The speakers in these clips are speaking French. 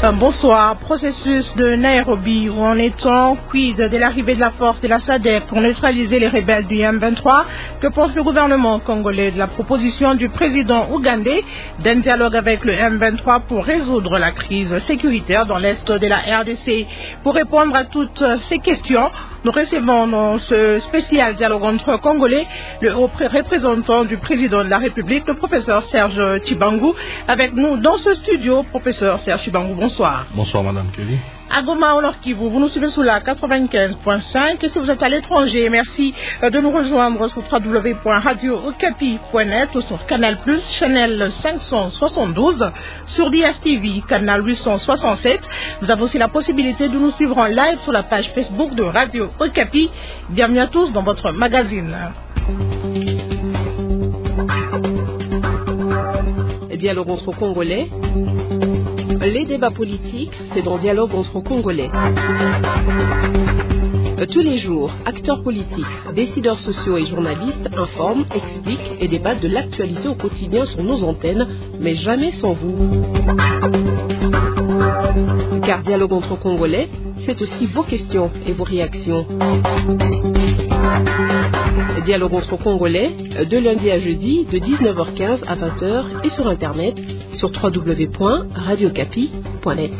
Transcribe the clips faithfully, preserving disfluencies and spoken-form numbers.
Bonsoir. Processus de Nairobi, où en est-on? Quid de l'arrivée de la force de la S A D C pour neutraliser les rebelles du M vingt-trois? Que pense le gouvernement congolais de la proposition du président ougandais d'un dialogue avec le M vingt-trois pour résoudre la crise sécuritaire dans l'est de la R D C? Pour répondre à toutes ces questions, nous recevons dans ce spécial dialogue entre Congolais le haut représentant du président de la République, le professeur Serge Tshibangu. Avec nous dans ce studio, professeur Serge Tshibangu, bonsoir. Bonsoir Madame Kelly. À Goma, au Nord Kivu, vous nous suivez sous la quatre-vingt-quinze point cinq. Et si vous êtes à l'étranger, merci de nous rejoindre sur w w w point radio okapi point net ou sur Canal Plus, Channel cinq cent soixante-douze, sur D S T V, Canal huit cent soixante-sept. Vous avez aussi la possibilité de nous suivre en live sur la page Facebook de Radio Okapi. Bienvenue à tous dans votre magazine. Dialogue entre Congolais. Les débats politiques, c'est dans Dialogue entre Congolais. Tous les jours, acteurs politiques, décideurs sociaux et journalistes informent, expliquent et débattent de l'actualité au quotidien sur nos antennes, mais jamais sans vous. Car Dialogue entre Congolais, c'est aussi vos questions et vos réactions. Dialogue entre Congolais, de lundi à jeudi, de dix-neuf heures quinze à vingt heures et sur Internet, sur w w w point radio okapi point net.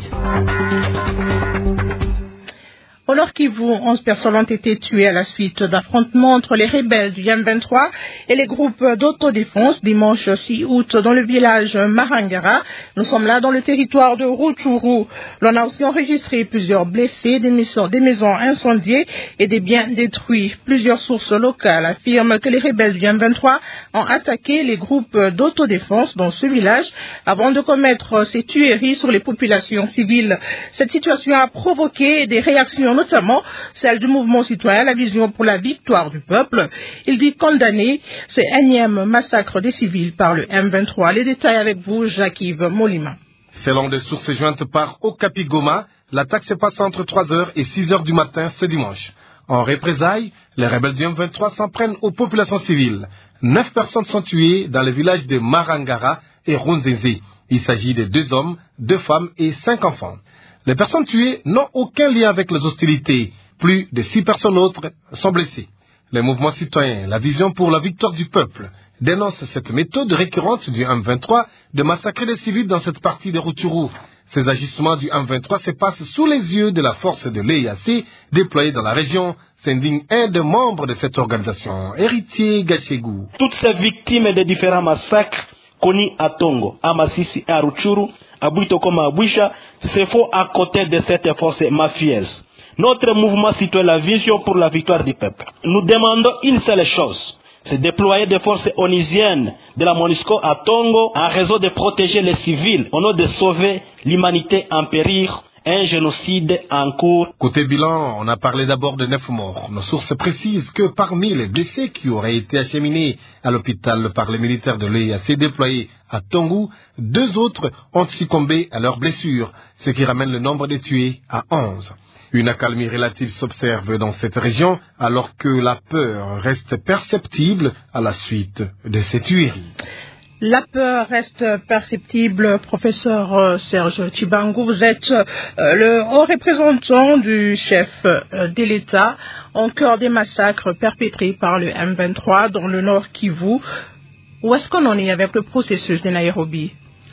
Au Nord Kivu, onze personnes ont été tuées à la suite d'affrontements entre les rebelles du M vingt-trois et les groupes d'autodéfense dimanche six août dans le village Marangara. Nous sommes là dans le territoire de Rutshuru. L'on a aussi enregistré plusieurs blessés, des maisons, des maisons incendiées et des biens détruits. Plusieurs sources locales affirment que les rebelles du M vingt-trois ont attaqué les groupes d'autodéfense dans ce village avant de commettre ces tueries sur les populations civiles. Cette situation a provoqué des réactions, notamment celle du mouvement citoyen La Vision pour la victoire du peuple. Il dit condamner ce énième massacre des civils par le M vingt-trois. Les détails avec vous, Jacques-Yves Molima. Selon des sources jointes par Okapi Goma, l'attaque s'est passée entre trois heures et six heures du matin ce dimanche. En représailles, les rebelles du M vingt-trois s'en prennent aux populations civiles. Neuf personnes sont tuées dans les villages de Marangara et Runzenze. Il s'agit de deux hommes, deux femmes et cinq enfants. Les personnes tuées n'ont aucun lien avec les hostilités. Plus de six personnes autres sont blessées. Les mouvements citoyens, La Vision pour la victoire du peuple, dénoncent cette méthode récurrente du M vingt-trois de massacrer les civils dans cette partie de Rutshuru. Ces agissements du M vingt-trois se passent sous les yeux de la force de l'E A C déployée dans la région, s'indigne un des membres de cette organisation, Héritier Gachegou. Toutes ces victimes des différents massacres connus à Tongo, à Masisi et à Rutshuru, à Buitokoma, à Bouicha, se font à côté de cette force mafieuse. Notre mouvement citoyen La Vision pour la victoire du peuple, nous demandons une seule chose, c'est déployer des forces onusiennes de la MONUSCO à Tongo en raison de protéger les civils, au nom de sauver l'humanité en péril, un génocide en cours. Côté bilan, on a parlé d'abord de neuf morts. Nos sources précisent que parmi les blessés qui auraient été acheminés à l'hôpital par les militaires de l'E A C déployés à Tongo, deux autres ont succombé à leurs blessures, ce qui ramène le nombre de tués à onze. Une accalmie relative s'observe dans cette région alors que la peur reste perceptible à la suite de ces tueries. La peur reste perceptible, professeur Serge Tshibangu. Vous êtes le haut représentant du chef de l'État en cœur des massacres perpétrés par le M vingt-trois dans le Nord Kivu. Où est-ce qu'on en est avec le processus de Nairobi?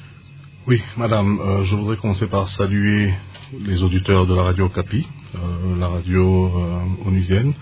Oui, madame, euh, je voudrais commencer par saluer les auditeurs de la radio Okapi, euh, la radio euh, onusienne.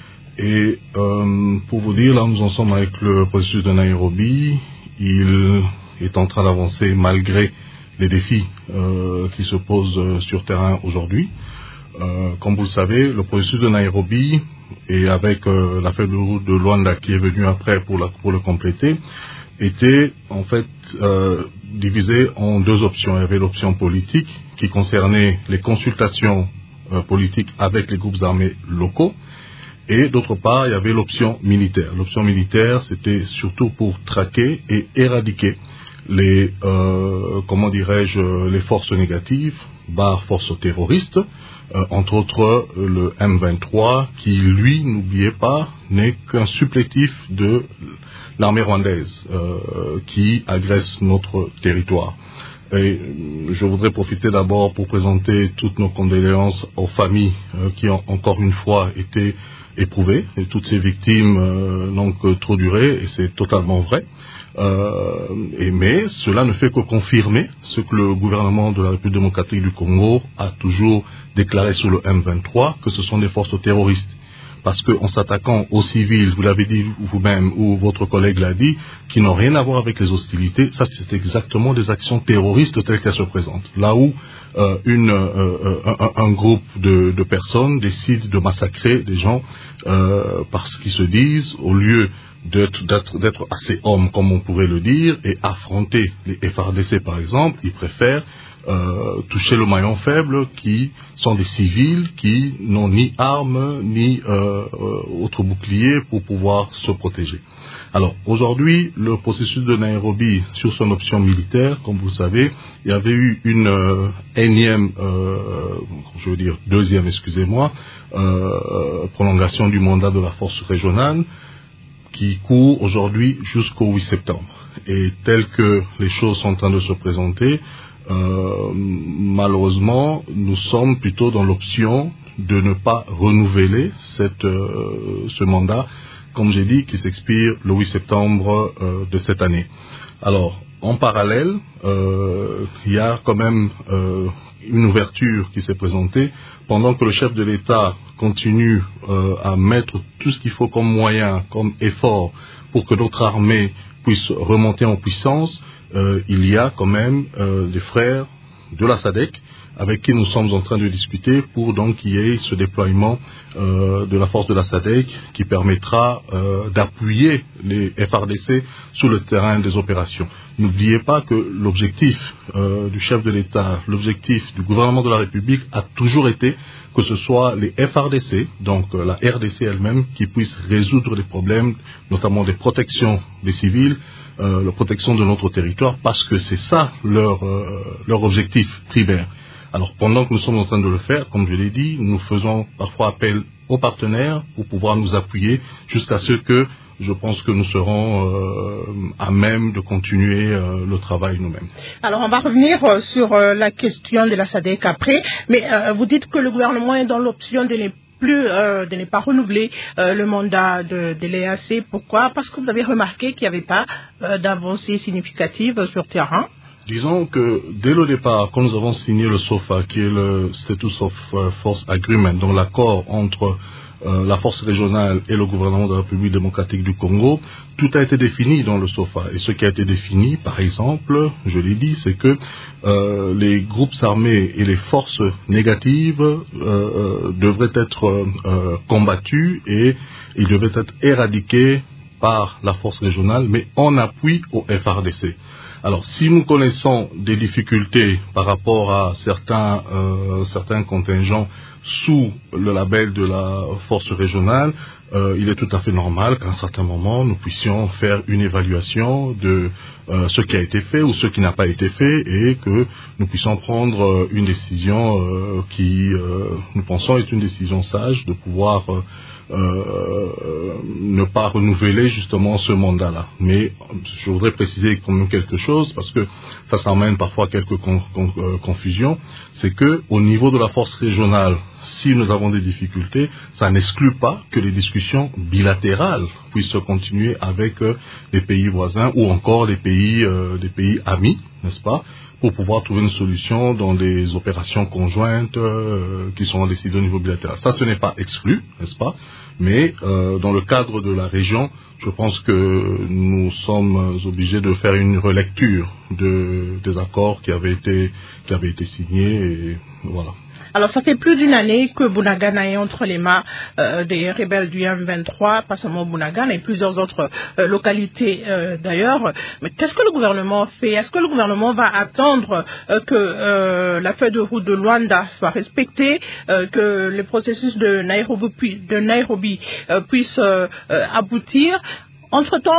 Et euh, pour vous dire, là nous en sommes avec le processus de Nairobi. Il est en train d'avancer malgré les défis euh, qui se posent euh, sur terrain aujourd'hui. Euh, comme vous le savez, le processus de Nairobi, et avec euh, la feuille de route de Luanda qui est venue après pour, la, pour le compléter, était en fait euh, divisé en deux options. Il y avait l'option politique qui concernait les consultations euh, politiques avec les groupes armés locaux. Et d'autre part, il y avait l'option militaire. L'option militaire, c'était surtout pour traquer et éradiquer les, euh, comment dirais-je, les forces négatives, barre forces terroristes, euh, entre autres le M vingt-trois, qui lui, n'oubliez pas, n'est qu'un supplétif de l'armée rwandaise, euh, qui agresse notre territoire. Et je voudrais profiter d'abord pour présenter toutes nos condoléances aux familles euh, qui ont encore une fois été éprouvées. Et toutes ces victimes euh, n'ont que trop duré, et c'est totalement vrai. Euh, et mais cela ne fait que confirmer ce que le gouvernement de la République démocratique du Congo a toujours déclaré sur le M vingt-trois, que ce sont des forces terroristes. Parce qu'en s'attaquant aux civils, vous l'avez dit vous-même ou votre collègue l'a dit, qui n'ont rien à voir avec les hostilités, ça c'est exactement des actions terroristes telles qu'elles se présentent. Là où euh, une, euh, un, un groupe de, de personnes décide de massacrer des gens euh, parce qu'ils se disent, au lieu d'être, d'être, d'être assez hommes comme on pourrait le dire, et affronter les F A R D C par exemple, ils préfèrent Euh, toucher le maillon faible, qui sont des civils qui n'ont ni armes ni euh, euh, autre bouclier pour pouvoir se protéger. Alors aujourd'hui, le processus de Nairobi sur son option militaire, comme vous le savez, il y avait eu une euh, énième, euh, je veux dire deuxième, excusez-moi, euh, prolongation du mandat de la force régionale qui court aujourd'hui jusqu'au huit septembre. Et tel que les choses sont en train de se présenter, Euh, malheureusement, nous sommes plutôt dans l'option de ne pas renouveler cette, euh, ce mandat, comme j'ai dit, qui s'expire le huit septembre euh, de cette année. Alors, en parallèle, euh, il y a quand même euh, une ouverture qui s'est présentée, pendant que le chef de l'État continue euh, à mettre tout ce qu'il faut comme moyen, comme effort, pour que notre armée puisse remonter en puissance. Euh, il y a quand même euh, des frères de la S A D C avec qui nous sommes en train de discuter pour donc qu'il y ait ce déploiement euh, de la force de la S A D C qui permettra euh, d'appuyer les F A R D C sur le terrain des opérations. N'oubliez pas que l'objectif euh, du chef de l'État, l'objectif du gouvernement de la République a toujours été que ce soit les F A R D C, donc euh, la R D C elle-même, qui puisse résoudre les problèmes, notamment des protections des civils, Euh, la protection de notre territoire, parce que c'est ça leur, euh, leur objectif primaire. Alors pendant que nous sommes en train de le faire, comme je l'ai dit, nous faisons parfois appel aux partenaires pour pouvoir nous appuyer jusqu'à ce que je pense que nous serons euh, à même de continuer euh, le travail nous-mêmes. Alors on va revenir euh, sur euh, la question de la S A D C après, mais euh, vous dites que le gouvernement est dans l'option de les plus euh, de ne pas renouveler euh, le mandat de, de l'E A C. Pourquoi? Parce que vous avez remarqué qu'il n'y avait pas euh, d'avancée significative sur terrain. Disons que dès le départ, quand nous avons signé le SOFA, qui est le Status of Force Agreement, donc l'accord entre euh, la force régionale et le gouvernement de la République démocratique du Congo, tout a été défini dans le SOFA. Et ce qui a été défini, par exemple, je l'ai dit, c'est que euh, les groupes armés et les forces négatives euh, euh, devraient être euh, combattus et ils devraient être éradiqués par la force régionale, mais en appui au F A R D C. Alors, si nous connaissons des difficultés par rapport à certains, euh, certains contingents sous le label de la force régionale, euh, il est tout à fait normal qu'à un certain moment, nous puissions faire une évaluation de euh, ce qui a été fait ou ce qui n'a pas été fait et que nous puissions prendre euh, une décision euh, qui, euh, nous pensons, est une décision sage de pouvoir euh, Euh, ne pas renouveler justement ce mandat-là. Mais je voudrais préciser quand même quelque chose, parce que ça s'emmène parfois quelques con, con, euh, confusions, c'est que au niveau de la force régionale, si nous avons des difficultés, ça n'exclut pas que les discussions bilatérales puissent se continuer avec euh, les pays voisins ou encore les pays, euh, des pays amis, n'est-ce pas, pour pouvoir trouver une solution dans des opérations conjointes euh, qui sont décidées au niveau bilatéral. Ça, ce n'est pas exclu, n'est-ce pas? Mais euh, dans le cadre de la région, je pense que nous sommes obligés de faire une relecture de, des accords qui avaient été, qui avaient été signés, et voilà. Alors, ça fait plus d'une année que Bunagana est entre les mains euh, des rebelles du M vingt-trois, pas seulement Bunagana, et plusieurs autres euh, localités euh, d'ailleurs. Mais qu'est-ce que le gouvernement fait? Est-ce que le gouvernement va attendre euh, que euh, la feuille de route de Luanda soit respectée, euh, que le processus de Nairobi, de Nairobi euh, puisse euh, euh, aboutir? Entre-temps,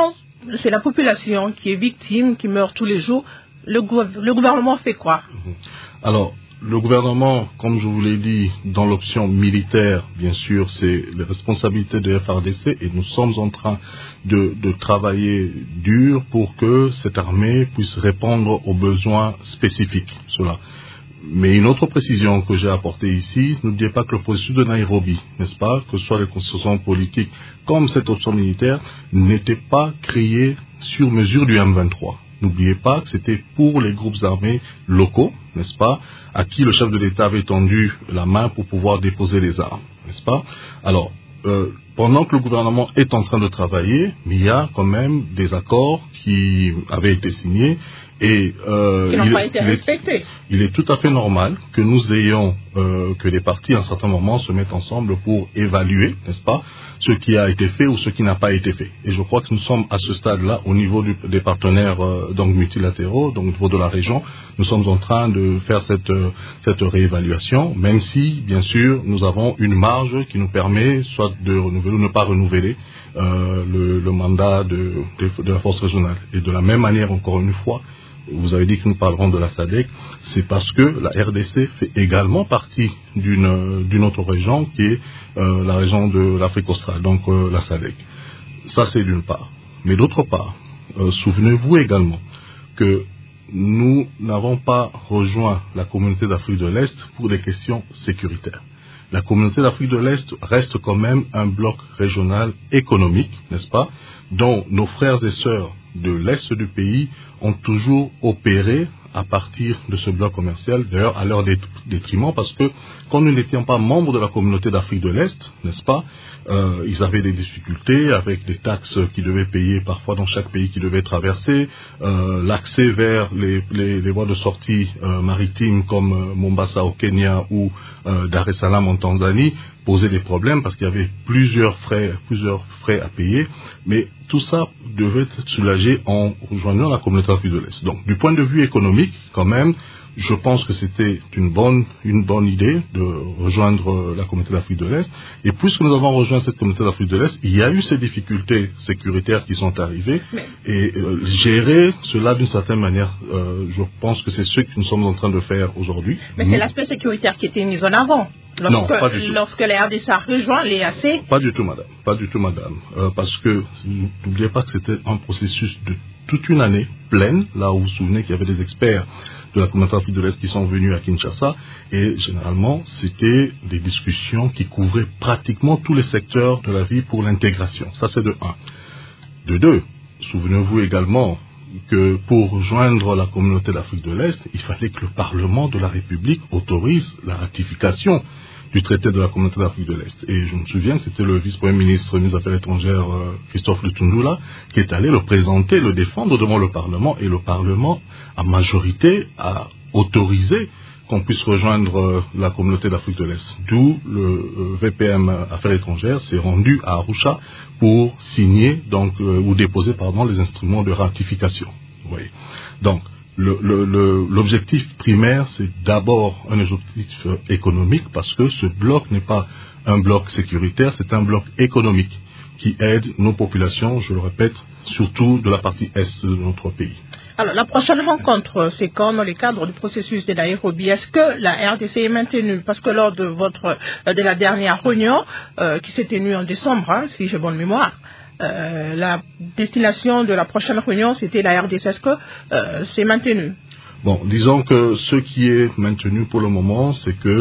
c'est la population qui est victime, qui meurt tous les jours. Le, gou- le gouvernement fait quoi? Alors, le gouvernement, comme je vous l'ai dit, dans l'option militaire, bien sûr, c'est les responsabilités de F A R D C et nous sommes en train de, de travailler dur pour que cette armée puisse répondre aux besoins spécifiques. Cela. Mais une autre précision que j'ai apportée ici, n'oubliez pas que le processus de Nairobi, n'est-ce pas, que ce soit les constitutions politiques comme cette option militaire, n'était pas créé sur mesure du M vingt-trois. N'oubliez pas que c'était pour les groupes armés locaux, n'est-ce pas, à qui le chef de l'État avait tendu la main pour pouvoir déposer les armes, n'est-ce pas? Alors, euh, pendant que le gouvernement est en train de travailler, il y a quand même des accords qui avaient été signés et euh, qui n'ont il, pas été il respectés. Est, il est tout à fait normal que nous ayons, euh, que les partis à un certain moment se mettent ensemble pour évaluer, n'est-ce pas, ce qui a été fait ou ce qui n'a pas été fait. Et je crois que nous sommes à ce stade-là, au niveau du, des partenaires euh, donc multilatéraux, donc au niveau de la région, nous sommes en train de faire cette, euh, cette réévaluation, même si, bien sûr, nous avons une marge qui nous permet soit de renouveler ou ne pas renouveler euh, le, le mandat de, de, de la force régionale. Et de la même manière, encore une fois, vous avez dit que nous parlerons de la S A D C, c'est parce que la R D C fait également partie d'une d'une autre région qui est euh, la région de l'Afrique australe, donc euh, la S A D C. Ça, c'est d'une part. Mais d'autre part, euh, souvenez-vous également que nous n'avons pas rejoint la communauté d'Afrique de l'Est pour des questions sécuritaires. La communauté d'Afrique de l'Est reste quand même un bloc régional économique, n'est-ce pas, dont nos frères et sœurs de l'Est du pays ont toujours opéré à partir de ce bloc commercial, d'ailleurs à leur détriment, parce que quand nous n'étions pas membres de la communauté d'Afrique de l'Est, n'est-ce pas, euh, ils avaient des difficultés avec des taxes qu'ils devaient payer parfois dans chaque pays qu'ils devaient traverser, euh, l'accès vers les, les, les voies de sortie euh, maritimes comme euh, Mombasa au Kenya ou euh, Dar es Salaam en Tanzanie posait des problèmes parce qu'il y avait plusieurs frais, plusieurs frais à payer, mais tout ça devait être soulagé en rejoignant la communauté d'Afrique de l'Est. Donc, du point de vue économique, quand même, je pense que c'était une bonne, une bonne idée de rejoindre la communauté d'Afrique de l'Est. Et puisque nous avons rejoint cette communauté d'Afrique de l'Est, il y a eu ces difficultés sécuritaires qui sont arrivées. Mais... Et euh, gérer cela d'une certaine manière, euh, je pense que c'est ce que nous sommes en train de faire aujourd'hui. Mais nous... c'est l'aspect sécuritaire qui était mis en avant. Lorsque, non, pas du tout. Lorsque les R D C a rejoint les A C. Pas du tout, madame. Pas du tout, madame. Euh, parce que n'oubliez pas que c'était un processus de toute une année pleine, là où vous vous souvenez qu'il y avait des experts de la communauté d'Afrique de l'Est qui sont venus à Kinshasa, et généralement, c'était des discussions qui couvraient pratiquement tous les secteurs de la vie pour l'intégration. Ça, c'est de un. De deux, souvenez-vous également que pour rejoindre la communauté d'Afrique de l'Est, il fallait que le Parlement de la République autorise la ratification du traité de la communauté d'Afrique de l'Est. Et je me souviens, c'était le vice-premier ministre des Affaires étrangères, euh, Christophe Lutundula, qui est allé le présenter, le défendre devant le Parlement, et le Parlement, à majorité, a autorisé qu'on puisse rejoindre euh, la communauté d'Afrique de l'Est. D'où le euh, V P M Affaires étrangères s'est rendu à Arusha pour signer, donc, euh, ou déposer, pardon, les instruments de ratification. Vous voyez. Donc, Le, le, le, l'objectif primaire, c'est d'abord un objectif euh, économique, parce que ce bloc n'est pas un bloc sécuritaire, c'est un bloc économique qui aide nos populations, je le répète, surtout de la partie est de notre pays. Alors, la prochaine rencontre, c'est quand, dans le cadre du processus de Nairobi, est-ce que la R D C est maintenue? Parce que lors de votre, de la dernière réunion, euh, qui s'est tenue en décembre, hein, si j'ai bonne mémoire, Euh, la destination de la prochaine réunion, c'était la R D C. Est-ce que euh, c'est maintenu? Bon, disons que ce qui est maintenu pour le moment, c'est que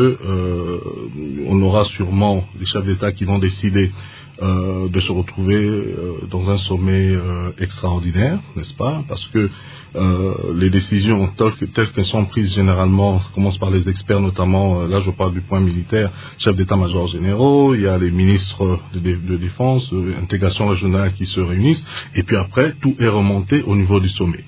euh, on aura sûrement les chefs d'État qui vont décider euh, de se retrouver euh, dans un sommet euh, extraordinaire, n'est-ce pas? Parce que euh, les décisions telles, que, telles qu'elles sont prises généralement, ça commence par les experts notamment, euh, là je parle du point militaire, chefs d'état-major généraux, il y a les ministres de, de, de défense, euh, intégration régionale qui se réunissent, et puis après tout est remonté au niveau du sommet.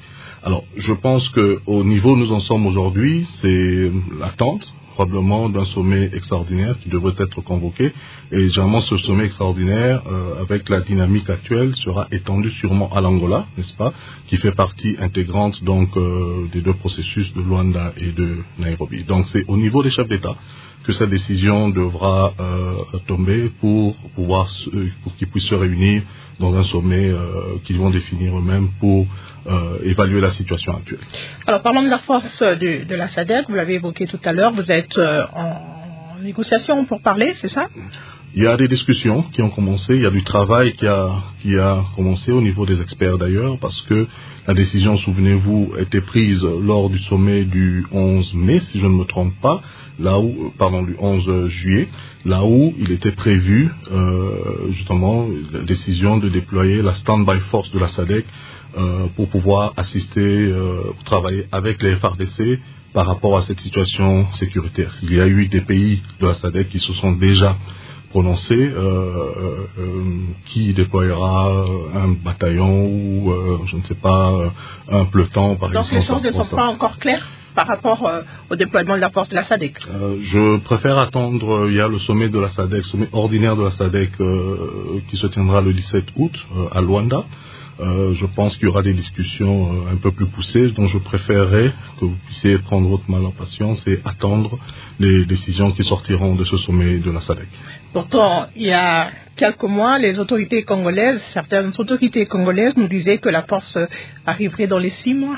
Alors, je pense qu'au niveau où nous en sommes aujourd'hui, c'est l'attente probablement d'un sommet extraordinaire qui devrait être convoqué. Et généralement, ce sommet extraordinaire, euh, avec la dynamique actuelle, sera étendu sûrement à l'Angola, n'est-ce pas, qui fait partie intégrante donc euh, des deux processus de Luanda et de Nairobi. Donc, c'est au niveau des chefs d'État que cette décision devra euh, tomber pour pouvoir pour qu'ils puissent se réunir dans un sommet euh, qu'ils vont définir eux-mêmes pour euh, évaluer la situation actuelle. Alors parlons de la force de, de la SADC, vous l'avez évoqué tout à l'heure, vous êtes euh, en négociation pour parler, c'est ça? Il y a des discussions qui ont commencé, il y a du travail qui a, qui a commencé au niveau des experts d'ailleurs, parce que la décision, souvenez-vous, a été prise lors du sommet du onze mai, si je ne me trompe pas, là où, pardon, du onze juillet, là où il était prévu, euh, justement, la décision de déployer la stand-by force de la SADC euh, pour pouvoir assister, euh, travailler avec les F R D C par rapport à cette situation sécuritaire. Il y a eu des pays de la SADC qui se sont déjà prononcé, euh, euh, qui déployera un bataillon ou, euh, je ne sais pas, un peloton, par Donc exemple. Donc les choses ne sont pas encore claires par rapport euh, au déploiement de la force de la SADC. euh, Je préfère attendre, il y a le sommet de la SADC, le sommet ordinaire de la SADC euh, qui se tiendra le dix-sept août euh, à Luanda. Euh, je pense qu'il y aura des discussions euh, un peu plus poussées, donc je préférerais que vous puissiez prendre votre mal en patience et attendre les décisions qui sortiront de ce sommet de la SADC. Pourtant, il y a quelques mois, les autorités congolaises, certaines autorités congolaises nous disaient que la force arriverait dans les six mois.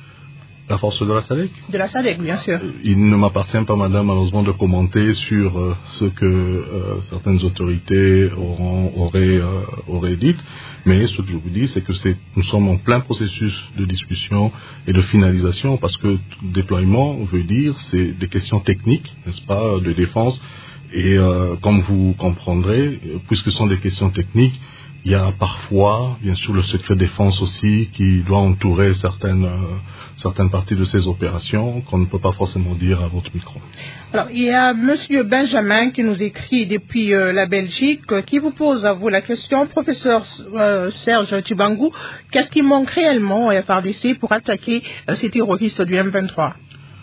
La force de la SADC? De la SADC, bien sûr. Il ne m'appartient pas, madame, malheureusement, de commenter sur euh, ce que euh, certaines autorités auront, auraient, euh, auraient dit. Mais ce que je vous dis, c'est que c'est, nous sommes en plein processus de discussion et de finalisation, parce que déploiement veut dire, c'est des questions techniques, n'est-ce pas, de défense. Et euh, comme vous comprendrez, puisque ce sont des questions techniques, il y a parfois, bien sûr, le secret défense aussi qui doit entourer certaines, euh, certaines parties de ces opérations qu'on ne peut pas forcément dire à votre micro. Alors, il y a Monsieur Benjamin qui nous écrit depuis euh, la Belgique, euh, qui vous pose à vous la question, professeur euh, Serge Tibangou, qu'est-ce qui manque réellement au F R D C pour attaquer euh, ces terroristes du M vingt-trois?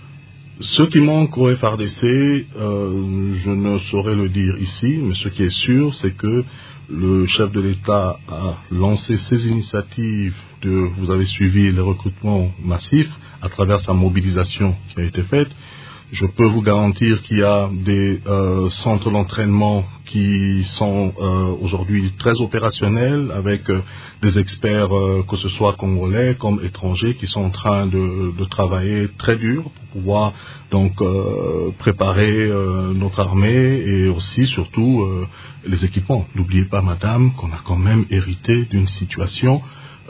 Ce qui manque au F R D C, euh, je ne saurais le dire ici, mais ce qui est sûr, c'est que le chef de l'État a lancé ses initiatives de, vous avez suivi les recrutements massifs à travers sa mobilisation qui a été faite. Je peux vous garantir qu'il y a des euh, centres d'entraînement qui sont euh, aujourd'hui très opérationnels avec euh, des experts, euh, que ce soit congolais comme étrangers, qui sont en train de, de travailler très dur pour pouvoir donc euh, préparer euh, notre armée et aussi surtout euh, les équipements. N'oubliez pas, madame, qu'on a quand même hérité d'une situation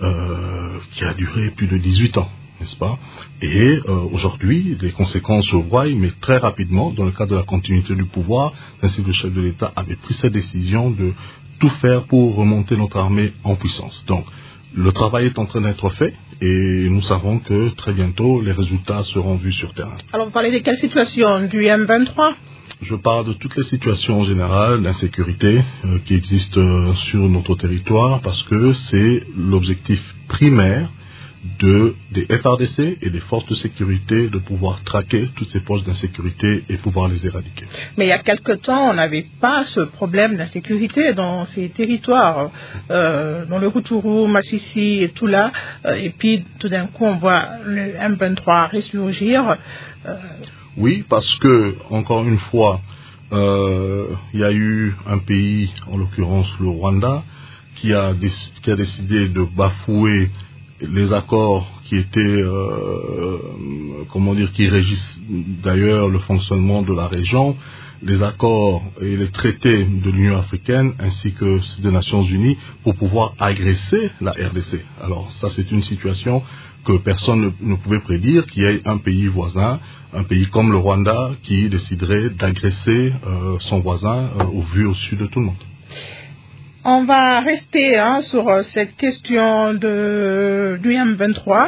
euh, qui a duré plus de dix-huit ans. N'est-ce pas? Et euh, aujourd'hui, les conséquences se voient, mais très rapidement, dans le cadre de la continuité du pouvoir, ainsi que le chef de l'État avait pris cette décision de tout faire pour remonter notre armée en puissance. Donc, le travail est en train d'être fait et nous savons que très bientôt, les résultats seront vus sur terrain. Alors, vous parlez de quelle situation? Du M vingt-trois? Je parle de toutes les situations en général d'insécurité euh, qui existent euh, sur notre territoire, parce que c'est l'objectif primaire de, des F R D C et des forces de sécurité de pouvoir traquer toutes ces forces d'insécurité et pouvoir les éradiquer. Mais il y a quelque temps, on n'avait pas ce problème d'insécurité dans ces territoires, euh, dans le Rutshuru, Masisi et tout là, euh, et puis tout d'un coup on voit le M vingt-trois ressurgir. Euh... Oui, parce que, encore une fois, euh, il y a eu un pays, en l'occurrence le Rwanda, qui a, déc- qui a décidé de bafouer les accords qui étaient, euh, comment dire, qui régissent d'ailleurs le fonctionnement de la région, les accords et les traités de l'Union africaine ainsi que des Nations unies pour pouvoir agresser la R D C. Alors ça, c'est une situation que personne ne, ne pouvait prédire, qu'il y ait un pays voisin, un pays comme le Rwanda, qui déciderait d'agresser euh, son voisin euh, au vu au sud de tout le monde. On va rester hein, sur cette question de, du M vingt-trois.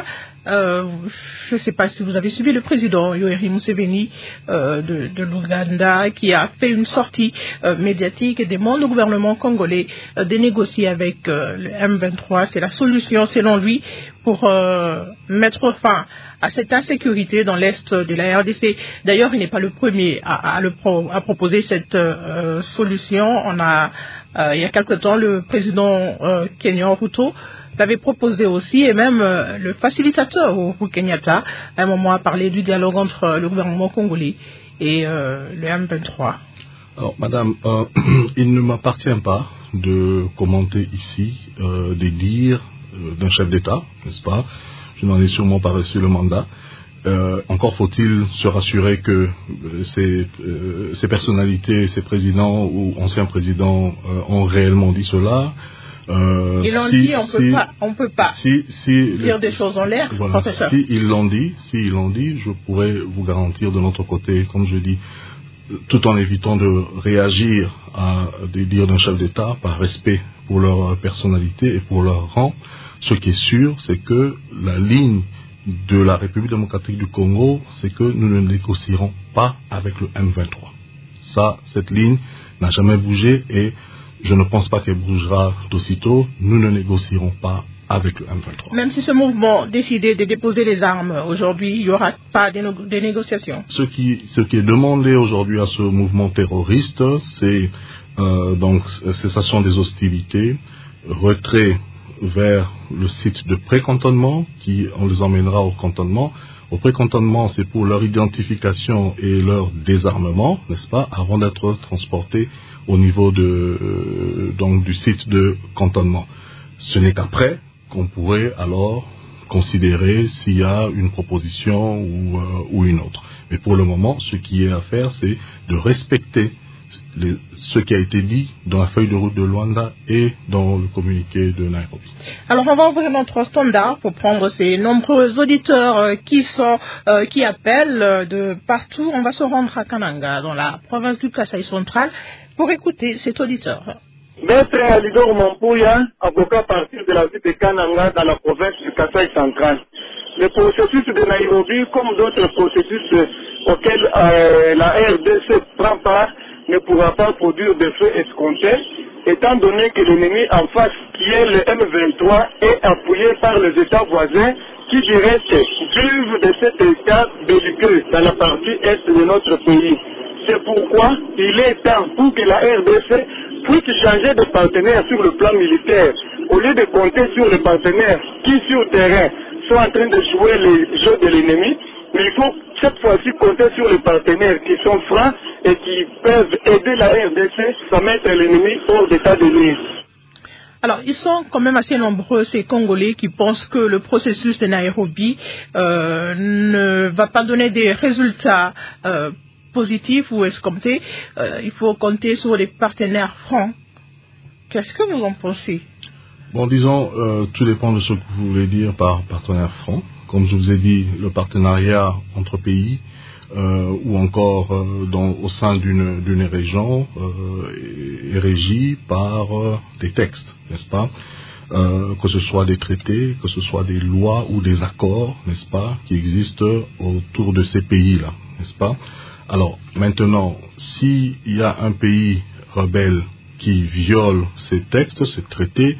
Euh, je ne sais pas si vous avez suivi le président Yoweri Museveni euh, de, de l'Ouganda qui a fait une sortie euh, médiatique et demande au gouvernement congolais euh, de négocier avec euh, le M vingt-trois. C'est la solution selon lui pour euh, mettre fin à cette insécurité dans l'est de la R D C. D'ailleurs, il n'est pas le premier à, à, le pro, à proposer cette euh, solution. On a, euh, il y a quelque temps, le président euh, Kenyan Ruto l'avait proposé aussi, et même euh, le facilitateur Uhuru Kenyatta, à un moment, a parlé du dialogue entre le gouvernement congolais et euh, le M vingt-trois. Alors, madame, euh, il ne m'appartient pas de commenter ici euh, des dires euh, d'un chef d'État, n'est-ce pas? Je n'en ai sûrement pas reçu le mandat. Euh, encore faut-il se rassurer que euh, ces, euh, ces personnalités, ces présidents ou anciens présidents euh, ont réellement dit cela. Euh, ils l'ont si, dit, on si, peut pas, on peut pas si, si, dire des choses en l'air, voilà, professeur. Si ils l'ont dit, si ils l'ont dit, je pourrais vous garantir de notre côté, comme je dis, tout en évitant de réagir à des dires d'un chef d'État par respect pour leur personnalité et pour leur rang. Ce qui est sûr, c'est que la ligne de la République démocratique du Congo, c'est que nous ne négocierons pas avec le M vingt-trois. Ça, cette ligne n'a jamais bougé et je ne pense pas qu'elle bougera d'aussitôt. Nous ne négocierons pas avec le M vingt-trois. Même si ce mouvement décidait de déposer les armes aujourd'hui, il n'y aura pas de, no- de négociations. Ce qui, ce qui est demandé aujourd'hui à ce mouvement terroriste, c'est euh, donc cessation des hostilités, retrait vers le site de pré-cantonnement, qui on les emmènera au cantonnement. Au pré-cantonnement, c'est pour leur identification et leur désarmement, n'est-ce pas, avant d'être transportés au niveau de, euh, donc, du site de cantonnement. Ce n'est qu'après qu'on pourrait alors considérer s'il y a une proposition ou, euh, ou une autre. Mais pour le moment, ce qui est à faire, c'est de respecter les, ce qui a été dit dans la feuille de route de Luanda et dans le communiqué de Nairobi. Alors, on va ouvrir notre standard pour prendre ces nombreux auditeurs euh, qui sont, euh, qui appellent euh, de partout. On va se rendre à Kananga, dans la province du Kasaï central, pour écouter cet auditeur. Maître Alidor Mampouya, avocat parti de la ville de Kananga dans la province du Kasaï central. Le processus de Nairobi, comme d'autres processus auxquels euh, la R D C prend part, ne pourra pas produire de feux escomptés, étant donné que l'ennemi en face, qui est le M vingt-trois, est appuyé par les États voisins qui, du reste, vivent de cet état belliqueux dans la partie est de notre pays. C'est pourquoi il est temps pour que la R D C puisse changer de partenaire sur le plan militaire, au lieu de compter sur les partenaires qui, sur le terrain, sont en train de jouer les jeux de l'ennemi. Mais il faut cette fois-ci compter sur les partenaires qui sont francs et qui peuvent aider la R D C à mettre l'ennemi hors d'état de nuire. Alors, ils sont quand même assez nombreux, ces Congolais, qui pensent que le processus de Nairobi euh, ne va pas donner des résultats euh, positifs ou escomptés. Euh, il faut compter sur les partenaires francs. Qu'est-ce que vous en pensez? Bon, disons, euh, tout dépend de ce que vous voulez dire par partenaire franc. Comme je vous ai dit, le partenariat entre pays euh, ou encore euh, dans, au sein d'une, d'une région euh, est, est régi par euh, des textes, n'est-ce pas, euh, que ce soit des traités, que ce soit des lois ou des accords, n'est-ce pas, qui existent autour de ces pays-là, n'est-ce pas. Alors, maintenant, s'il y a un pays rebelle qui viole ces textes, ces traités,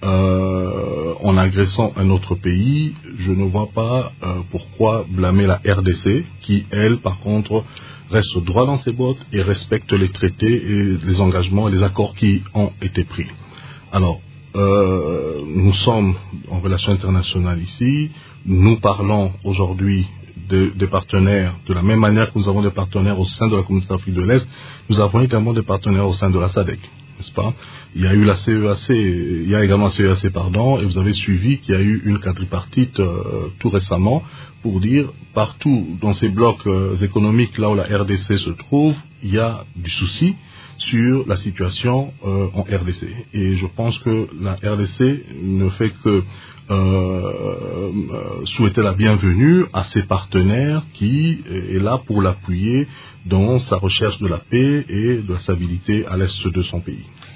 Euh, en agressant un autre pays, je ne vois pas euh, pourquoi blâmer la R D C, qui, elle, par contre, reste droit dans ses bottes et respecte les traités et les engagements et les accords qui ont été pris. Alors, euh, nous sommes en relation internationale ici, nous parlons aujourd'hui de, des partenaires, de la même manière que nous avons des partenaires au sein de la communauté d'Afrique de l'Est, nous avons également des partenaires au sein de la S A D C. N'est-ce pas? Il y a eu la C E A C, il y a également la C E A C, pardon, et vous avez suivi qu'il y a eu une quadripartite euh, tout récemment pour dire partout dans ces blocs euh, économiques, là où la R D C se trouve, il y a du souci sur la situation euh, en R D C. Et je pense que la R D C ne fait que euh, euh, souhaiter la bienvenue à ses partenaires qui est là pour l'appuyer dans sa recherche de la paix et de la stabilité à l'est de son pays.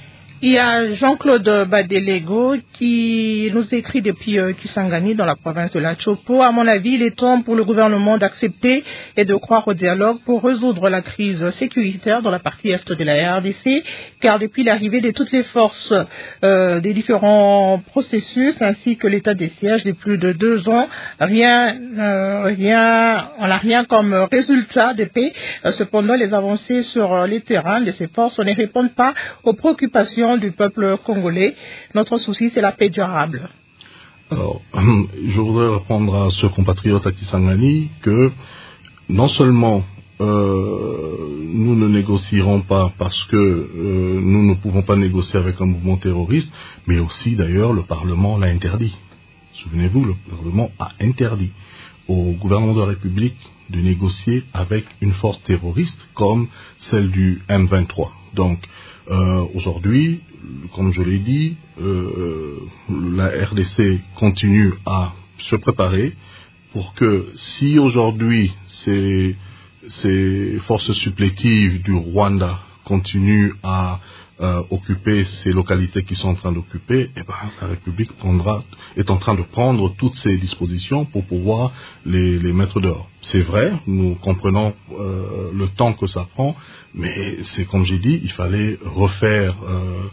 Il y a Jean-Claude Badelego qui nous écrit depuis euh, Kisangani dans la province de la Chopo. À mon avis, il est temps pour le gouvernement d'accepter et de croire au dialogue pour résoudre la crise sécuritaire dans la partie est de la R D C, car depuis l'arrivée de toutes les forces euh, des différents processus ainsi que l'état des sièges de plus de deux ans, rien, euh, rien, on n'a rien comme résultat de paix. Euh, cependant, les avancées sur euh, les terrains de ces forces ne répondent pas aux préoccupations du peuple congolais. Notre souci, c'est la paix durable. Alors, je voudrais répondre à ce compatriote à Kisangani que non seulement euh, nous ne négocierons pas parce que euh, nous ne pouvons pas négocier avec un mouvement terroriste, mais aussi d'ailleurs le Parlement l'a interdit. Souvenez-vous, le Parlement a interdit au gouvernement de la République de négocier avec une force terroriste comme celle du M vingt-trois. Donc, euh, aujourd'hui, comme je l'ai dit, euh, la R D C continue à se préparer pour que si aujourd'hui ces, ces forces supplétives du Rwanda continuent à euh, occuper ces localités qui sont en train d'occuper, eh ben, la République prendra, est en train de prendre toutes ces dispositions pour pouvoir les, les mettre dehors. C'est vrai, nous comprenons euh, le temps que ça prend, mais c'est comme j'ai dit, il fallait refaire euh,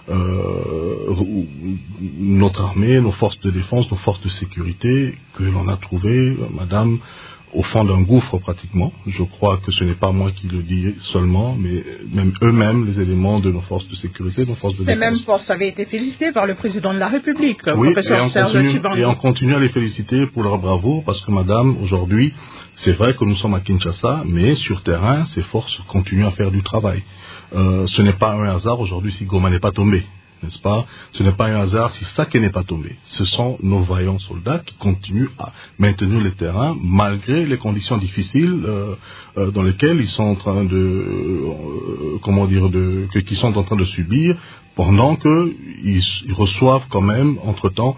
euh, notre armée, nos forces de défense, nos forces de sécurité que l'on a trouvées, madame, au fond d'un gouffre pratiquement. Je crois que ce n'est pas moi qui le dis seulement, mais même eux-mêmes, les éléments de nos forces de sécurité, nos forces de défense. Les mêmes forces avaient été félicitées par le président de la République, oui, professeur Serge Tshibangu. Et on continue à les féliciter pour leur bravoure, parce que madame, aujourd'hui, c'est vrai que nous sommes à Kinshasa, mais sur terrain, ces forces continuent à faire du travail. Euh, ce n'est pas un hasard aujourd'hui si Goma n'est pas tombé. N'est-ce pas? Ce n'est pas un hasard si Sake n'est pas tombé. Ce sont nos vaillants soldats qui continuent à maintenir le terrain malgré les conditions difficiles euh, euh, dans lesquelles ils sont en train de, euh, comment dire, de, que, qu'ils sont en train de subir, pendant que ils, ils reçoivent quand même entre-temps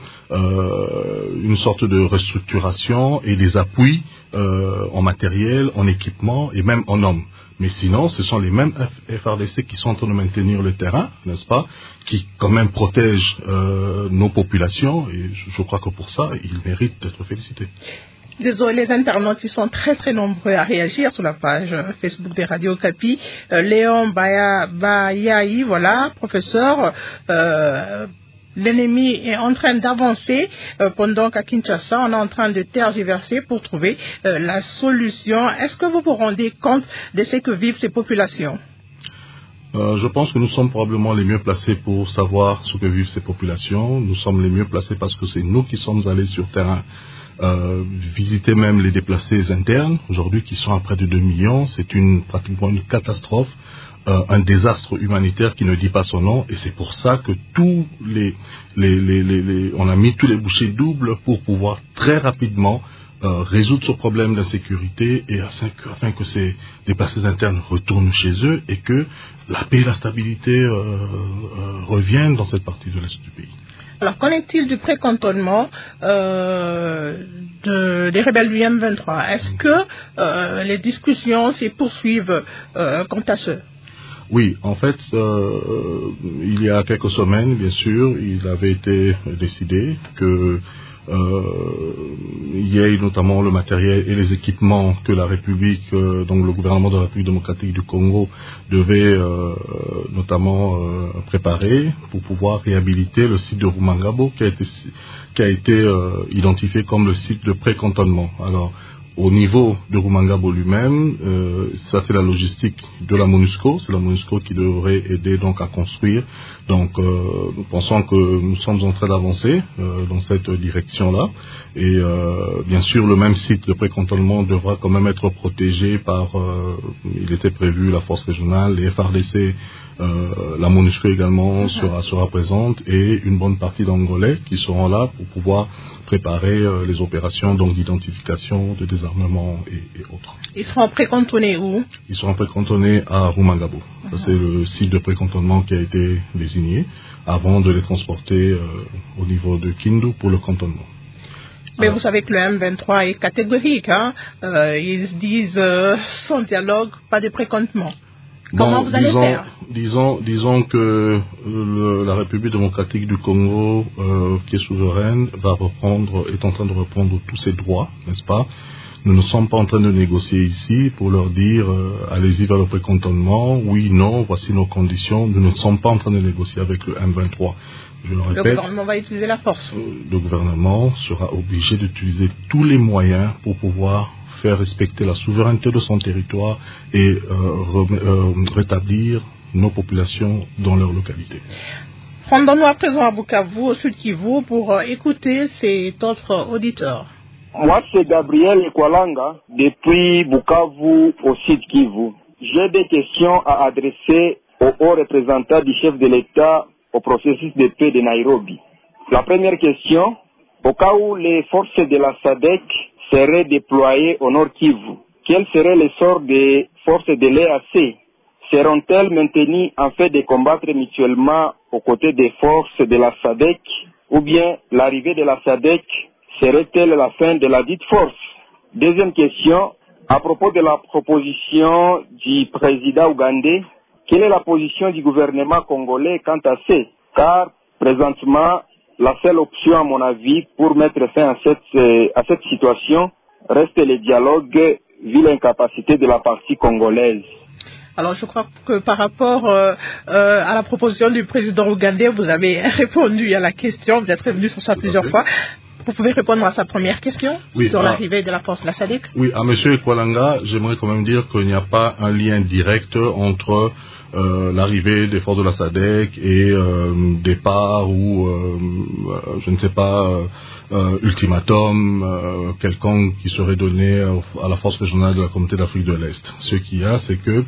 euh, une sorte de restructuration et des appuis euh, en matériel, en équipement et même en hommes. Mais sinon, ce sont les mêmes F R D C qui sont en train de maintenir le terrain, n'est-ce pas, qui quand même protègent euh, nos populations, et je, je crois que pour ça, ils méritent d'être félicités. Désolé, les internautes qui sont très très nombreux à réagir sur la page Facebook des Radio Okapi. Euh, Léon Baya, Bayaï, voilà, professeur. Euh, L'ennemi est en train d'avancer euh, pendant qu'à Kinshasa, on est en train de tergiverser pour trouver euh, la solution. Est-ce que vous vous rendez compte de ce que vivent ces populations? Euh, je pense que nous sommes probablement les mieux placés pour savoir ce que vivent ces populations. Nous sommes les mieux placés parce que c'est nous qui sommes allés sur terrain euh, visiter même les déplacés internes, aujourd'hui qui sont à près de deux millions. C'est une, pratiquement une catastrophe. Euh, un désastre humanitaire qui ne dit pas son nom, et c'est pour ça que tous les, les, les, les, les on a mis tous les bouchées doubles pour pouvoir très rapidement euh, résoudre ce problème d'insécurité et afin que, afin que ces déplacés internes retournent chez eux et que la paix et la stabilité euh, euh, reviennent dans cette partie de l'est du pays. Alors, qu'en est-il du précantonnement euh, de, des rebelles du M vingt-trois? Est-ce que euh, les discussions se poursuivent euh, quant à ce? Oui, en fait, euh, il y a quelques semaines, bien sûr, il avait été décidé que euh, il y ait notamment le matériel et les équipements que la République, euh, donc le gouvernement de la République démocratique du Congo devait euh, notamment euh, préparer pour pouvoir réhabiliter le site de Rumangabo qui a été, qui a été euh, identifié comme le site de précantonnement. Alors, au niveau de Rumangabo lui-même, euh, ça c'est la logistique de la MONUSCO, c'est la MONUSCO qui devrait aider donc à construire. Donc euh, nous pensons que nous sommes en train d'avancer euh, dans cette direction-là. Et euh, bien sûr, le même site de précantonnement devra quand même être protégé par, euh, il était prévu la force régionale, les F R D C, euh, la MONUSCO également sera, sera présente, et une bonne partie d'Angolais qui seront là pour pouvoir préparer euh, les opérations donc d'identification, de désarmement et, et autres. Ils seront précantonnés où? Ils seront précantonnés à Rumangabo. Uh-huh. Ça, c'est le site de précantonnement qui a été désigné avant de les transporter euh, au niveau de Kindu pour le cantonnement. Mais Alors, vous savez que le M vingt-trois est catégorique, hein? euh, ils disent euh, sans dialogue, pas de précantonnement. Comment bon, vous allez disons, faire? disons, disons que le, la République démocratique du Congo, euh, qui est souveraine, va reprendre, est en train de reprendre tous ses droits, n'est-ce pas? Nous ne sommes pas en train de négocier ici pour leur dire euh, allez-y vers le précantonnement, oui, non, voici nos conditions. Nous ne sommes pas en train de négocier avec le M vingt-trois. Je le répète. Le gouvernement va utiliser la force. Le gouvernement sera obligé d'utiliser tous les moyens pour pouvoir faire respecter la souveraineté de son territoire et euh, re, euh, rétablir nos populations dans leur localité. Rendons-nous à présent à Bukavu, au Sud Kivu, pour euh, écouter cet autre auditeur. Moi, c'est Gabriel Kwalanga, depuis Bukavu au Sud Kivu. J'ai des questions à adresser au haut représentant du chef de l'État au processus de paix de Nairobi. La première question, au cas où les forces de la S A D C seraient déployées au Nord Kivu, quel serait le sort des forces de l'E A C? Seront-elles maintenues en fait de combattre mutuellement aux côtés des forces de la S A D C, ou bien l'arrivée de la S A D C serait-elle la fin de la dite force? Deuxième question, à propos de la proposition du président ougandais, quelle est la position du gouvernement congolais quant à ça? Car présentement, la seule option, à mon avis, pour mettre fin à cette, à cette situation reste le dialogue, vu l'incapacité de la partie congolaise. Alors, je crois que par rapport euh, euh, à la proposition du président ougandais, vous avez répondu à la question, vous êtes revenu sur ça plusieurs fois. Vous pouvez répondre à sa première question oui, sur à, l'arrivée de la force de la S A D C? Oui, à M. Kwalanga, j'aimerais quand même dire qu'il n'y a pas un lien direct entre euh, l'arrivée des forces de la S A D C et euh, départ ou, euh, je ne sais pas, euh, ultimatum euh, quelconque qui serait donné à la force régionale de la Communauté d'Afrique de l'Est. Ce qu'il y a, c'est que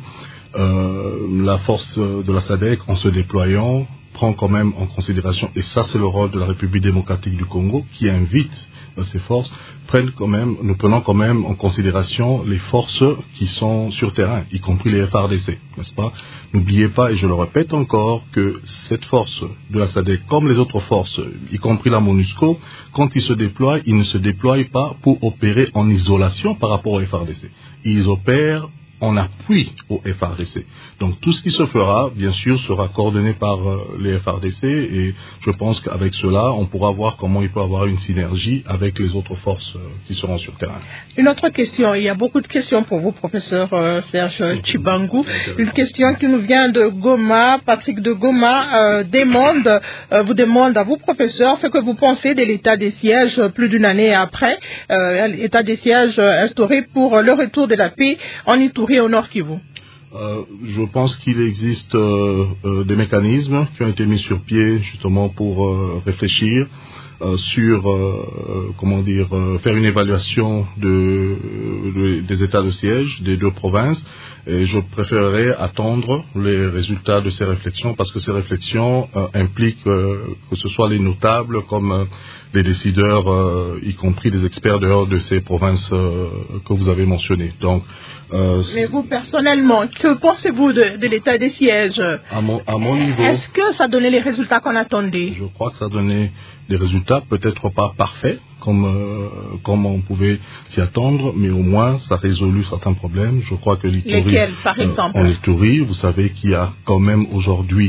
euh, la force de la S A D C, en se déployant, prend quand même en considération, et ça c'est le rôle de la République démocratique du Congo, qui invite euh, ces forces, prennent quand même, nous prenons quand même en considération les forces qui sont sur terrain, y compris les F R D C, n'est-ce pas? N'oubliez pas, et je le répète encore, que cette force de la S A D C, comme les autres forces, y compris la MONUSCO, quand ils se déploient, ils ne se déploient pas pour opérer en isolation par rapport aux F R D C. Ils opèrent en appui au F R D C. Donc tout ce qui se fera, bien sûr, sera coordonné par euh, les F R D C et je pense qu'avec cela, on pourra voir comment il peut y avoir une synergie avec les autres forces euh, qui seront sur terrain. Une autre question, il y a beaucoup de questions pour vous, professeur euh, Serge Chibangu. Une question qui nous vient de Goma, Patrick de Goma euh, demande, euh, vous demande à vous, professeur, ce que vous pensez de l'état des sièges plus d'une année après, euh, l'état des sièges instauré pour le retour de la paix en Ituri au Nord Kivu. Euh, je pense qu'il existe euh, euh, des mécanismes qui ont été mis sur pied justement pour euh, réfléchir euh, sur, euh, comment dire, euh, faire une évaluation de, de, des états de siège des deux provinces. Et je préférerais attendre les résultats de ces réflexions parce que ces réflexions euh, impliquent euh, que ce soit les notables comme euh, les décideurs, euh, y compris des experts dehors de ces provinces euh, que vous avez mentionnées. Donc, euh, mais vous personnellement, que pensez-vous de, de l'état des sièges? À mon, à mon niveau, est-ce que ça donnait les résultats qu'on attendait? Je crois que ça donnait des résultats, peut-être pas parfaits, comme, euh, comme on pouvait s'y attendre, mais au moins ça a résolu certains problèmes. Je crois que l'Ituri, lesquels, par exemple? Euh, en Ituri, vous savez qu'il y a quand même aujourd'hui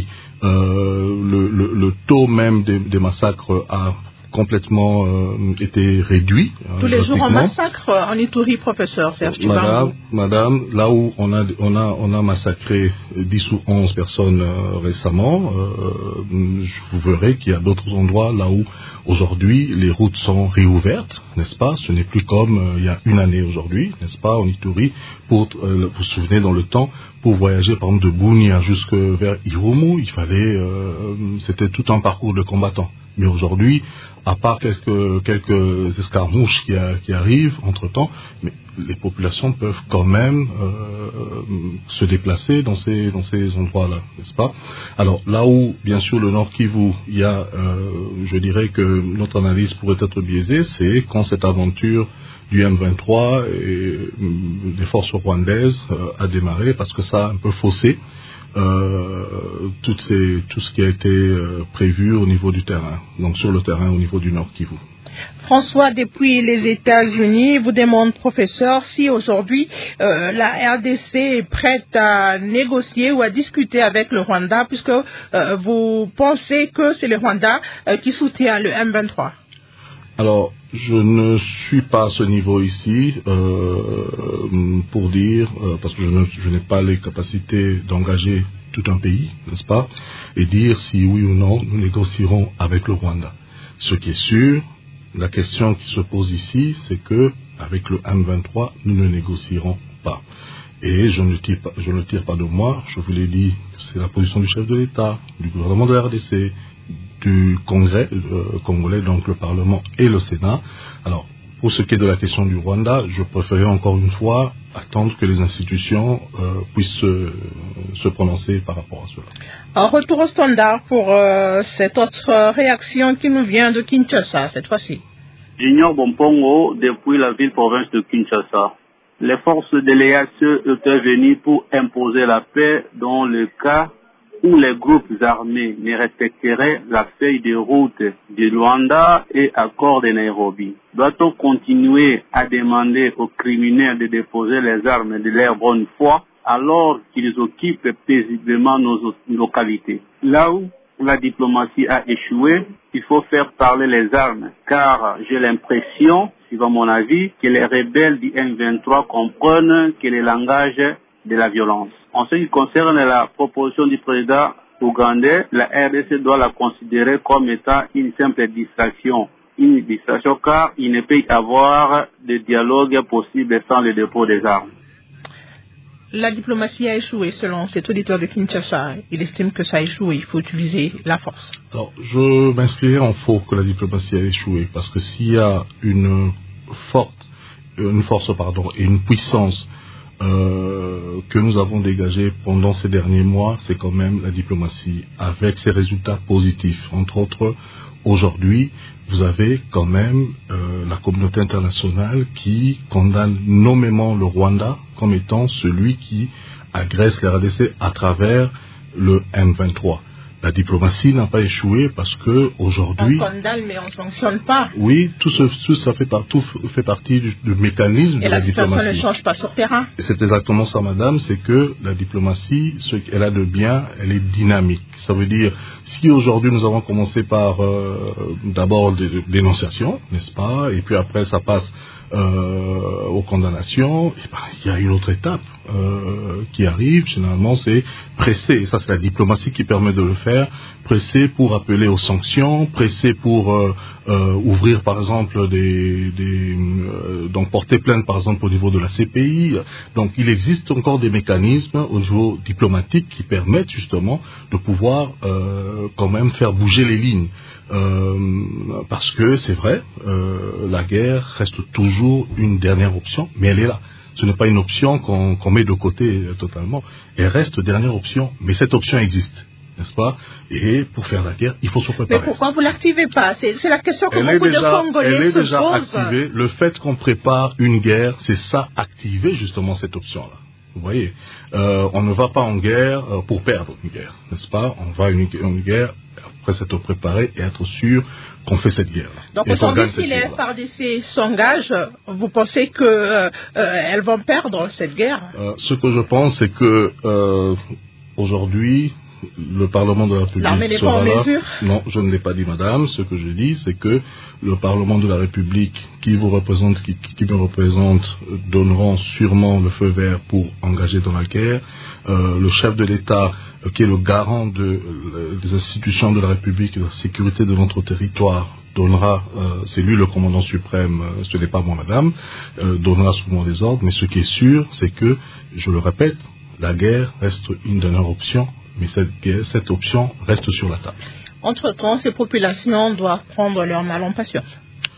euh, le, le, le taux même des, des massacres a complètement euh, été réduit. Tous euh, les jours on massacre en Ituri, professeur Serge Chibangu. Madame, madame, là où on a, on a, on a massacré dix ou onze personnes euh, récemment, euh, vous verrez qu'il y a d'autres endroits là où aujourd'hui les routes sont réouvertes, n'est-ce pas? Ce n'est plus comme euh, il y a une année aujourd'hui, n'est-ce pas, en Ituri, pour, euh, vous vous souvenez dans le temps, pour voyager par exemple de Bunia jusque vers Irumu, il fallait, euh, c'était tout un parcours de combattants. Mais aujourd'hui, à part quelques, quelques escarmouches qui, a, qui arrivent entre-temps, mais les populations peuvent quand même euh, se déplacer dans ces, dans ces endroits-là, n'est-ce pas? Alors là où, bien sûr, le Nord Kivu, il y a, euh, je dirais que notre analyse pourrait être biaisée, c'est quand cette aventure du M vingt-trois et des forces rwandaises euh, a démarré, parce que ça a un peu faussé Euh, ces, tout ce qui a été euh, prévu au niveau du terrain, donc sur le terrain au niveau du Nord Kivu. François, depuis les États-Unis, vous demande, professeur, si aujourd'hui euh, la R D C est prête à négocier ou à discuter avec le Rwanda, puisque euh, vous pensez que c'est le Rwanda euh, qui soutient le M vingt-trois. Alors, je ne suis pas à ce niveau ici euh, pour dire, euh, parce que je, ne, je n'ai pas les capacités d'engager tout un pays, n'est-ce pas, et dire si oui ou non nous négocierons avec le Rwanda. Ce qui est sûr, la question qui se pose ici, c'est que avec le M vingt-trois, nous ne négocierons pas. Et je ne tire pas, je ne tire pas de moi, je vous l'ai dit, c'est la position du chef de l'État, du gouvernement de la R D C, du Congrès euh, congolais, donc le Parlement et le Sénat. Alors, pour ce qui est de la question du Rwanda, je préférais encore une fois attendre que les institutions euh, puissent se, se prononcer par rapport à cela. En retour au standard pour euh, cette autre réaction qui nous vient de Kinshasa cette fois-ci. Junior Bompongo, depuis la ville-province de Kinshasa. Les forces de l'E A C étaient venues pour imposer la paix dans le cas où les groupes armés ne respecteraient la feuille de route de Luanda et accord de Nairobi. Doit-on continuer à demander aux criminels de déposer les armes de leur bonne foi alors qu'ils occupent paisiblement nos localités? Là où la diplomatie a échoué, il faut faire parler les armes, car j'ai l'impression, suivant mon avis, que les rebelles du M vingt-trois comprennent que le langage de la violence. En ce qui concerne la proposition du président ougandais, la R D C doit la considérer comme étant une simple distraction. Une distraction car il ne peut y avoir de dialogue possible sans le dépôt des armes. La diplomatie a échoué selon cet auditeur de Kinshasa. Il estime que ça a échoué, il faut utiliser la force. Alors, je m'inscrirai en faux que la diplomatie a échoué, parce que s'il y a une forte, une force pardon, et une puissance Euh, que nous avons dégagé pendant ces derniers mois, c'est quand même la diplomatie, avec ses résultats positifs. Entre autres, aujourd'hui, vous avez quand même euh, la communauté internationale qui condamne nommément le Rwanda comme étant celui qui agresse la R D C à travers le M vingt-trois. La diplomatie n'a pas échoué parce que aujourd'hui, on condamne mais on ne sanctionne pas. Oui, tout, ce, tout ça fait, par, tout fait partie du, du mécanisme et de la, la diplomatie. Et la situation ne change pas sur terrain. Et c'est exactement ça, madame, c'est que la diplomatie, ce qu'elle a de bien, elle est dynamique. Ça veut dire, si aujourd'hui nous avons commencé par euh, d'abord des dénonciations, n'est-ce pas, et puis après ça passe euh, aux condamnations, et ben, il y a une autre étape euh, qui arrive, généralement c'est presser, et ça c'est la diplomatie qui permet de le faire, presser pour appeler aux sanctions, presser pour euh, euh, ouvrir par exemple des, des euh, donc porter plainte par exemple au niveau de la C P I. Donc il existe encore des mécanismes au niveau diplomatique qui permettent justement de pouvoir euh, quand même faire bouger les lignes. Euh, parce que c'est vrai, euh, la guerre reste toujours une dernière option, mais elle est là. Ce n'est pas une option qu'on qu'on met de côté totalement. Elle reste dernière option, mais cette option existe, n'est-ce pas? Et pour faire la guerre, il faut se préparer. Mais pourquoi vous l'activez pas? C'est la question que elle beaucoup déjà, de Congolais elle est se déjà posent. activée. Le fait qu'on prépare une guerre, c'est ça, activer justement cette option-là. Vous voyez, euh, on ne va pas en guerre euh, pour perdre une guerre, n'est-ce pas? On va une, une guerre après s'être préparé et être sûr qu'on fait cette guerre. Donc aujourd'hui, si les F R D C s'engagent, vous pensez que euh, euh, elles vont perdre cette guerre? euh, Ce que je pense, c'est que euh, aujourd'hui, le Parlement de la République sera là. Non, je ne l'ai pas dit, madame. Ce que je dis, c'est que le Parlement de la République, qui vous représente, qui, qui me représente, donneront sûrement le feu vert pour engager dans la guerre. Euh, le chef de l'État, euh, qui est le garant de, euh, des institutions de la République et de la sécurité de notre territoire, donnera, euh, c'est lui le commandant suprême, euh, ce n'est pas moi, madame, euh, donnera souvent des ordres. Mais ce qui est sûr, c'est que, je le répète, la guerre reste une dernière option. Mais cette, cette option reste sur la table. Entre-temps, ces populations doivent prendre leur mal en patience.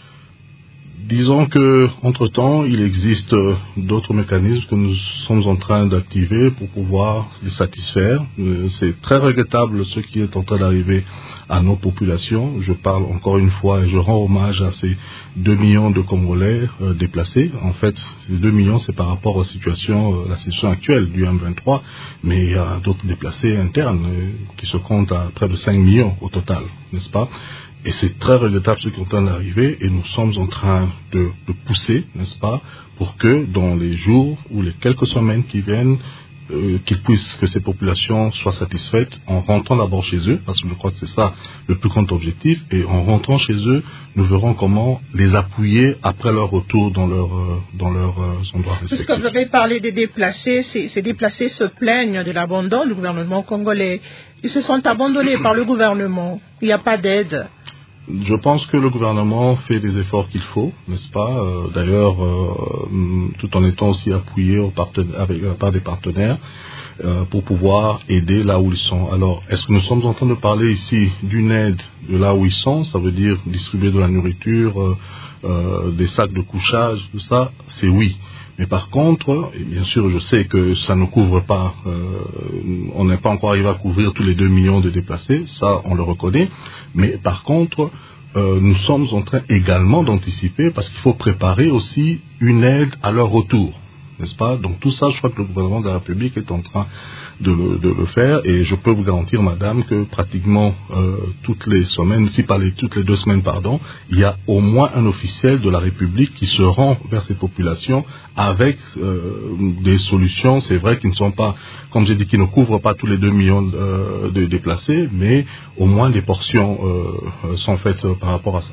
Disons que, entre-temps, il existe d'autres mécanismes que nous sommes en train d'activer pour pouvoir les satisfaire. C'est très regrettable ce qui est en train d'arriver à nos populations. Je parle encore une fois et je rends hommage à ces deux millions de Congolais euh, déplacés. En fait, ces deux millions, c'est par rapport à la situation, euh, la situation actuelle du M vingt-trois, mais il y a d'autres déplacés internes euh, qui se comptent à près de cinq millions au total, n'est-ce pas? Et c'est très regrettable ce qui est en train d'arriver, et nous sommes en train de, de pousser, n'est-ce pas, pour que dans les jours ou les quelques semaines qui viennent, euh, qu'ils puissent, que ces populations soient satisfaites en rentrant d'abord chez eux, parce que je crois que c'est ça le plus grand objectif, et en rentrant chez eux, nous verrons comment les appuyer après leur retour dans leur, euh, dans leurs euh, endroits respectifs. Puisque vous avez parlé des déplacés, ces, ces déplacés se plaignent de l'abandon du gouvernement congolais. Ils se sont abandonnés par le gouvernement. Il n'y a pas d'aide. Je pense que le gouvernement fait des efforts qu'il faut, n'est-ce pas, euh, d'ailleurs, euh, tout en étant aussi appuyé au avec, euh, par des partenaires euh, pour pouvoir aider là où ils sont. Alors, est-ce que nous sommes en train de parler ici d'une aide de là où ils sont? Ça veut dire distribuer de la nourriture, euh, euh, des sacs de couchage, tout ça, c'est oui. Mais par contre, et bien sûr, je sais que ça ne couvre pas, euh, on n'est pas encore arrivé à couvrir tous les deux millions de déplacés, ça on le reconnaît, mais par contre, euh, nous sommes en train également d'anticiper parce qu'il faut préparer aussi une aide à leur retour, n'est-ce pas? Donc tout ça, je crois que le gouvernement de la République est en train de le, de le faire, et je peux vous garantir, madame, que pratiquement euh, toutes les semaines, si pas les, toutes les deux semaines, pardon, il y a au moins un officiel de la République qui se rend vers ces populations avec euh, des solutions, c'est vrai, qui ne sont pas, comme j'ai dit, qui ne couvrent pas tous les deux millions de, de déplacés, mais au moins des portions euh, sont faites par rapport à ça.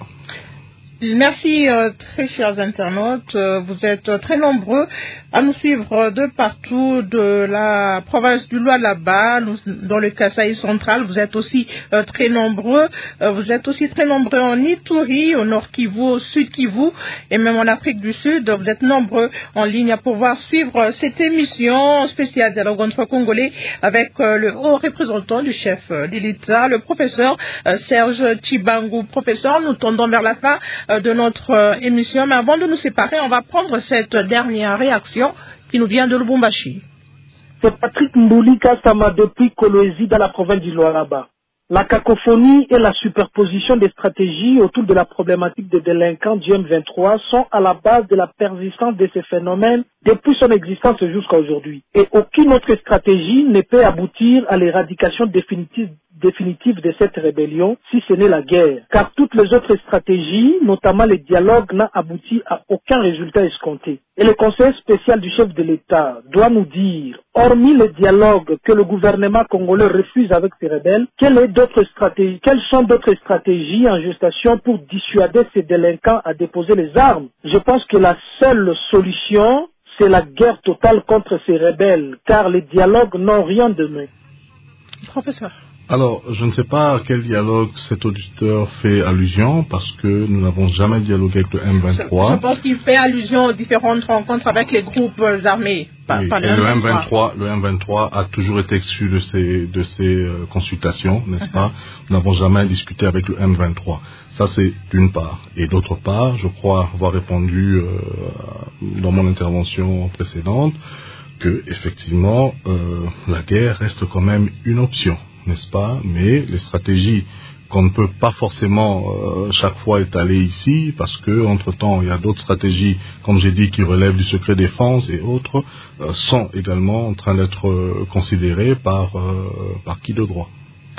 Merci, euh, très chers internautes. Euh, vous êtes euh, très nombreux à nous suivre euh, de partout, de la province du Lualaba, nous, dans le Kasaï central. Vous êtes aussi euh, très nombreux. Euh, vous êtes aussi très nombreux en Ituri, au Nord Kivu, au Sud Kivu, et même en Afrique du Sud. Vous êtes nombreux en ligne à pouvoir suivre euh, cette émission spéciale Dialogue entre Congolais avec euh, le haut représentant du chef euh, de l'État, le professeur euh, Serge Tshibangou. Professeur, nous tendons vers la fin de notre euh, émission, mais avant de nous séparer, on va prendre cette dernière réaction qui nous vient de Lubumbashi. C'est Patrick Mbouli Kassama depuis Kolwezi dans la province du Lualaba. La cacophonie et la superposition des stratégies autour de la problématique des délinquants du M vingt-trois sont à la base de la persistance de ces phénomènes depuis son existence jusqu'à aujourd'hui. Et aucune autre stratégie ne peut aboutir à l'éradication définitive définitive de cette rébellion, si ce n'est la guerre. Car toutes les autres stratégies, notamment les dialogues, n'ont abouti à aucun résultat escompté. Et le conseil spécial du chef de l'État doit nous dire, hormis les dialogues que le gouvernement congolais refuse avec ces rebelles, quelles, est d'autres stratégies, quelles sont d'autres stratégies en gestation pour dissuader ces délinquants à déposer les armes? Je pense que la seule solution, c'est la guerre totale contre ces rebelles, car les dialogues n'ont rien de mieux. Professeur. Alors, je ne sais pas à quel dialogue cet auditeur fait allusion, parce que nous n'avons jamais dialogué avec le M vingt-trois. Je, je pense qu'il fait allusion aux différentes rencontres avec les groupes armés. Pas, oui, pas le, et M vingt-trois. le M vingt-trois, le M vingt-trois a toujours été exclu de ces, de ces euh, consultations, n'est-ce uh-huh. pas? Nous n'avons jamais discuté avec le M vingt-trois. Ça, c'est d'une part. Et d'autre part, je crois avoir répondu euh, dans mon intervention précédente que, effectivement, euh, la guerre reste quand même une option, n'est-ce pas? Mais les stratégies qu'on ne peut pas forcément euh, chaque fois étaler ici, parce que entre-temps, il y a d'autres stratégies, comme j'ai dit, qui relèvent du secret défense et autres, euh, sont également en train d'être euh, considérées par, euh, par qui de droit.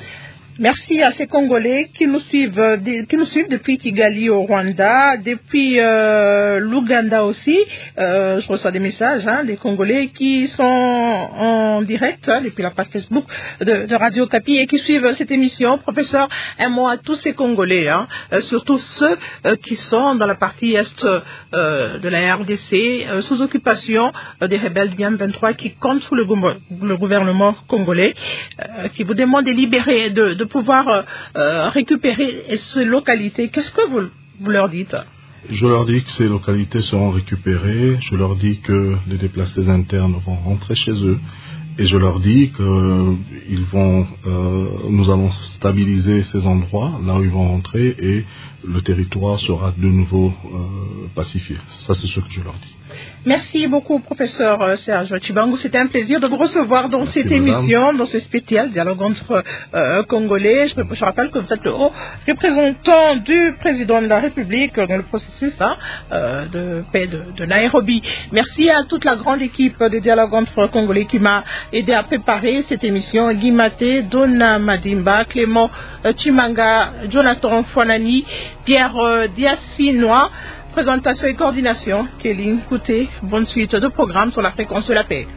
Merci à ces Congolais qui nous suivent, qui nous suivent depuis Kigali au Rwanda, depuis euh, l'Ouganda aussi. Euh, je reçois des messages hein, des Congolais qui sont en direct hein, depuis la page Facebook de, de Radio Kapi et qui suivent cette émission. Professeur, un mot à tous ces Congolais, hein, euh, surtout ceux euh, qui sont dans la partie est euh, de la R D C, euh, sous occupation euh, des rebelles du M vingt-trois qui comptent sous le, le gouvernement congolais, euh, qui vous demandent de libérer, de, de pouvoir euh, euh, récupérer ces localités. Qu'est-ce que vous, vous leur dites? Je leur dis que ces localités seront récupérées, je leur dis que les déplacés internes vont rentrer chez eux, et je leur dis que euh, ils vont, euh, nous allons stabiliser ces endroits, là où ils vont rentrer, et le territoire sera de nouveau euh, pacifié. Ça, c'est ce que je leur dis. Merci beaucoup, professeur Serge Tshibangou. C'était un plaisir de vous recevoir dans Merci, cette madame. émission, dans ce spécial dialogue entre euh, Congolais. Je, je rappelle que vous êtes le haut représentant du président de la République dans le processus hein, euh, de paix de, de Nairobi. Merci à toute la grande équipe de dialogue entre Congolais qui m'a aidé à préparer cette émission. Guy Maté, Donna Madimba, Clément Chimanga, Jonathan Fouanani, Pierre Dias-Finois. Présentation et coordination, Kéline Kouté. Bonne suite de programme sur la fréquence de la paix.